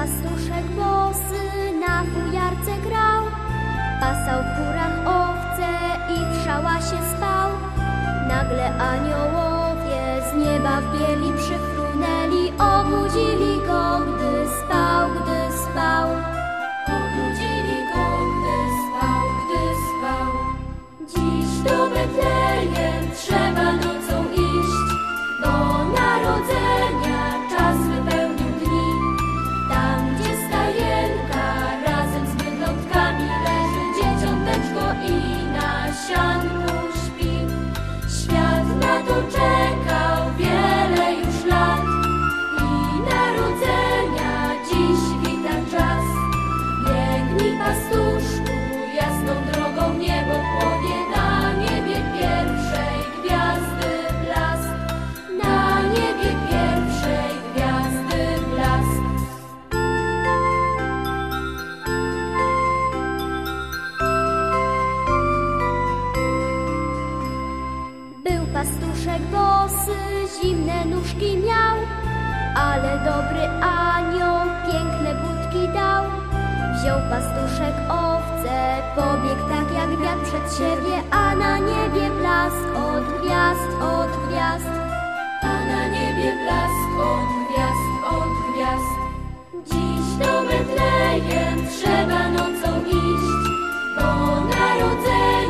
pastuszek bosy, na fujarce grał, pasał w górach owce i w szałasie spał. Nagle aniołowie z nieba w bieli przyfrunęli, obudzili go, gdy spał, gdy spał. Obudzili go, gdy spał, gdy spał. Dziś do Betlejem trzeba nocą iść, bo narodzenia czas wypełnił dni. Tam, gdzie stajenka razem z bydlątkami leży dzieciąteczko i na sianku śpi. Świat na to czekał wiele już lat i narodzenia dziś wita czas. Biegnij, pastuszku, jasną drogą niebo płonie, na niebie pierwszej gwiazdy blask, na niebie pierwszej gwiazdy blask. Był pastuszek bosy, zimne nóżki miał, ale dobry anioł piękne budki dał. Wziął pastuszek owce, pobiegł tak jak wiatr przed siebie, a na niebie blask od gwiazd, od gwiazd. A na niebie blask od gwiazd, od gwiazd. Dziś do Betlejem trzeba nocą iść, bo narodzenie